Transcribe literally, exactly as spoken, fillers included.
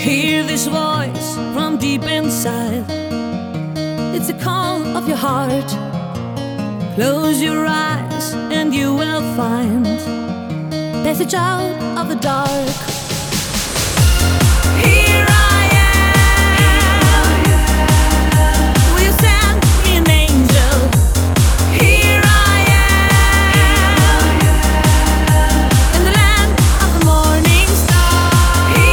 Hear this voice from deep inside. It's a call of your heart. Close your eyes and you will find passage out of the dark.